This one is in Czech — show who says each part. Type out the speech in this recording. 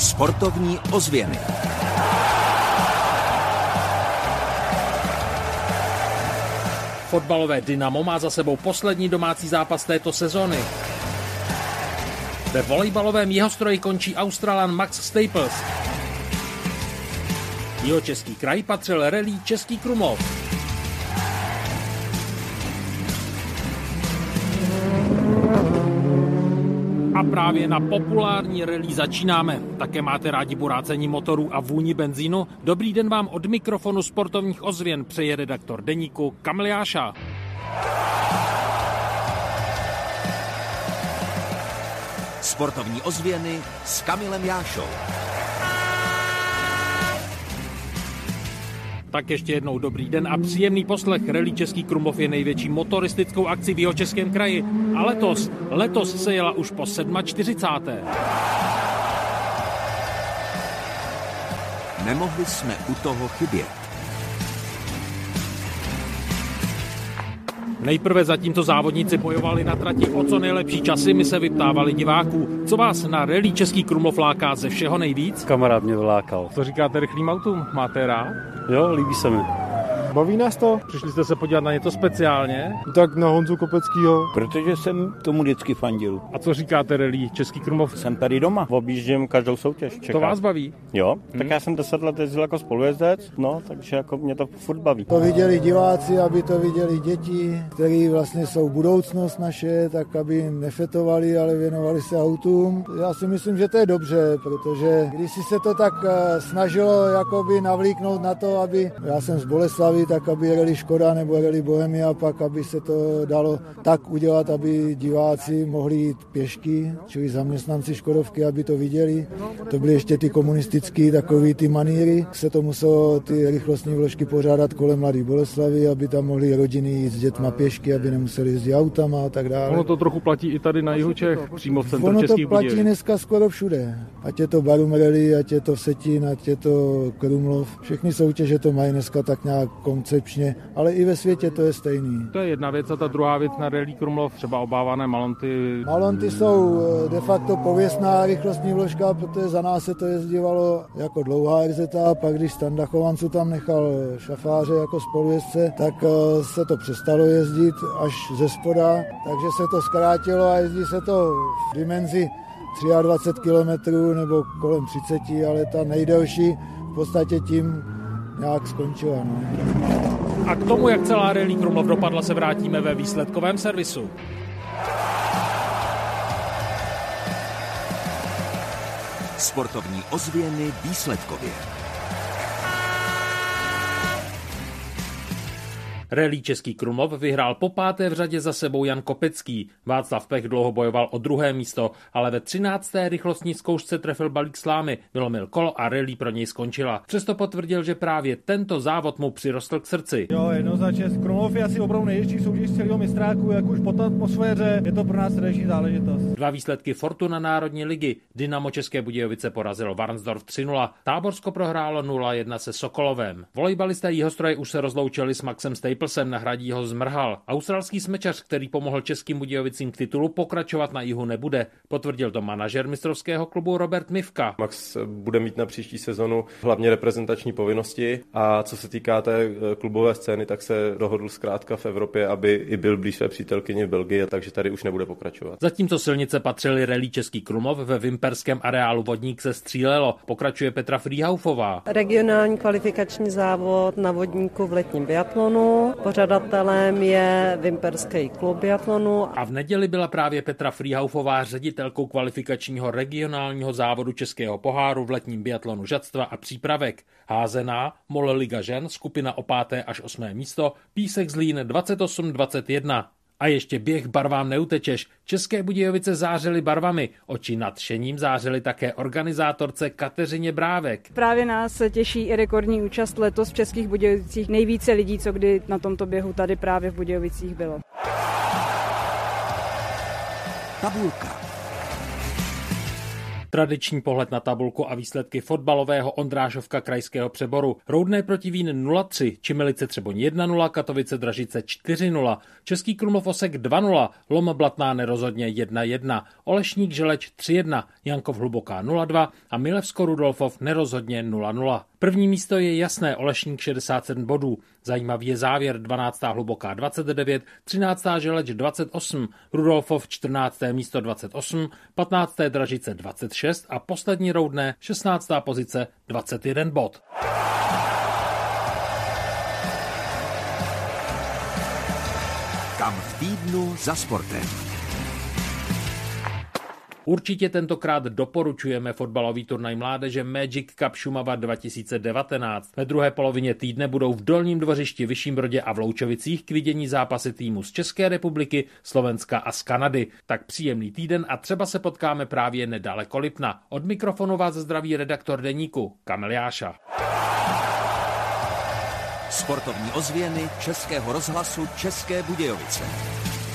Speaker 1: Sportovní ozvěny.
Speaker 2: Fotbalové Dynamo má za sebou poslední domácí zápas této sezony. Ve volejbalovém Jihostroji končí Australan Max Staples. Jihočeský kraj patřil rallye Český Krumlov. A právě na populární rallye začínáme. Také máte rádi burácení motorů a vůni benzínu? Dobrý den vám od mikrofonu sportovních ozvěn přeje redaktor deníku Kamil Jáša.
Speaker 1: Sportovní ozvěny s Kamilem Jášou.
Speaker 2: Tak ještě jednou dobrý den a příjemný poslech. Rallye Český Krumlov je největší motoristickou akcí v Jihočeském kraji. A letos se jela už po 47.
Speaker 1: Nemohli jsme u toho chybět.
Speaker 2: Nejprve zatímco závodníci bojovali na trati o co nejlepší časy, my se vyptávali diváků. Co vás na rallye Český Krumlov láká ze všeho nejvíc?
Speaker 3: Kamarád mě vylákal.
Speaker 2: Co říkáte rychlým autům? Máte rád?
Speaker 3: Jo, líbí se mi.
Speaker 4: Baví nás to?
Speaker 2: Přišli jste se podívat na něco speciálně?
Speaker 4: Tak na Honzu Kopeckýho.
Speaker 5: Protože jsem tomu vždycky fandil.
Speaker 2: A co říkáte rallye Český Krumlov?
Speaker 5: Jsem tady doma, objíždím každou soutěž.
Speaker 2: To vás baví?
Speaker 5: Jo, tak já jsem 10 let jezdil jako spolujezdec, no, takže jako mě to furt baví.
Speaker 6: To viděli diváci, aby to viděli děti, kteří vlastně jsou budoucnost naše, tak aby nefetovali, ale věnovali se autům. Já si myslím, že to je dobře, protože když si se to tak snažilo jakoby navlíknout na to, aby, já jsem z Boleslavy, tak aby rally Škoda nebo rally Bohemia, pak aby se to dalo tak udělat, aby diváci mohli jít pěšky, čili zaměstnanci Škodovky, aby to viděli. To byly ještě ty komunistické takový ty maníry. Se to muselo ty rychlostní vložky pořádat kolem Mladé Boleslavy, aby tam mohly rodiny jít s dětma pěšky, aby nemuseli jezdit autama a tak dále.
Speaker 2: Ono to trochu platí i tady na jihu Čech, přímo v centru Českých Budějovic.
Speaker 6: Ono to platí dneska skoro všude. Ať je to Barum Rally, ať je to Vsetín, ať je to Krumlov. Všechny soutěže to mají dneska tak nějak koncepčně, ale i ve světě to je stejný.
Speaker 2: To je jedna věc a ta druhá věc na rally Krumlov, třeba obávané Malonty.
Speaker 6: Malonty jsou de facto pověstná rychlostní vložka, protože za nás se to jezdívalo jako dlouhá RZ, pak když Standa Chovanců tam nechal šafáře jako spolujezdce, tak se to přestalo jezdit až ze spoda, takže se to zkrátilo a jezdí se to v dimenzi 23 km nebo kolem 30, ale ta nejdelší v podstatě tím nějak skončila. No.
Speaker 2: A k tomu, jak celá rally Krumlov dopadla, se vrátíme ve výsledkovém servisu.
Speaker 1: Sportovní ozvěny výsledkově.
Speaker 2: Rallye Český Krumlov vyhrál po 5. v řadě za sebou Jan Kopecký. Václav Pech dlouho bojoval o 2. místo, ale ve 13. rychlostní zkoušce trefil balík slámy, vylomil kolo a rallye pro něj skončila. Přesto potvrdil, že právě tento závod mu přirostl k srdci.
Speaker 4: Jo, jednoznačně. Krumlov je asi opravdu největší soutěž z celého mistráku, jak už po atmosféře, je to pro nás srdeční záležitost.
Speaker 2: 2 výsledky Fortuna Národní ligy. Dynamo České Budějovice porazilo Varnsdorf 3-0. Táborsko prohrálo 0-1 se Sokolovem. Volejbalisté Jihostroje už se rozloučili s Maxem Staplesem, nahradí ho Zmrhal. Australský smečař, který pomohl Českým Budějovicím k titulu, pokračovat na jihu nebude. Potvrdil to manažer mistrovského klubu Robert Mivka.
Speaker 7: Max bude mít na příští sezonu hlavně reprezentační povinnosti a co se týká té klubové scény, tak se dohodl zkrátka v Evropě, aby i byl blíž své přítelkyni v Belgii, takže tady už nebude pokračovat.
Speaker 2: Zatímco silnice patřily rallye Český Krumlov, ve vimperském areálu Vodník se střílelo. Pokračuje Petra Frýhaufová.
Speaker 8: Regionální kvalifikační závod na Vodníku v letním biatlonu. Pořadatelem je Vimperský klub biatlonu.
Speaker 2: A v neděli byla právě Petra Frýhaufová ředitelkou kvalifikačního regionálního závodu Českého poháru v letním biatlonu žadstva a přípravek. Házená, MOL Liga žen, skupina o 5. až 8. místo, Písek Zlín 28-21. A ještě běh barvám neutečeš. České Budějovice zářily barvami. Oči nadšením zářily také organizátorce Kateřině Brávek.
Speaker 9: Právě nás těší i rekordní účast letos v Českých Budějovicích. Nejvíce lidí, co kdy na tomto běhu tady právě v Budějovicích bylo.
Speaker 1: Tabulka.
Speaker 2: Tradiční pohled na tabulku a výsledky fotbalového Ondrášovka krajského přeboru. Roudné proti Vín 0-3, Čimilice Třeboň 1-0, Katovice Dražice 4-0, Český Krumlov Osek 2-0, Lom Blatná nerozhodně 1-1, Olešník Želeč 3-1, Jankov Hluboká 0-2 a Milevsko Rudolfov nerozhodně 0-0. První místo je jasné, Olešník 67 bodů. Zajímavý je závěr, 12. Hluboká 29, 13. Želeč 28, Rudolfov 14. místo 28, 15. Dražice 26 a poslední Roudné 16. pozice 21 bod.
Speaker 1: Kam v týdnu za sportem.
Speaker 2: Určitě tentokrát doporučujeme fotbalový turnaj mládeže Magic Cup Šumava 2019. Ve druhé polovině týdne budou v Dolním Dvořišti, Vyšším Brodě a v Loučovicích k vidění zápasy týmu z České republiky, Slovenska a z Kanady. Tak příjemný týden a třeba se potkáme právě nedaleko Lipna. Od mikrofonu vás zdraví redaktor deníku Kamil Jáša.
Speaker 1: Sportovní ozvěny Českého rozhlasu České Budějovice.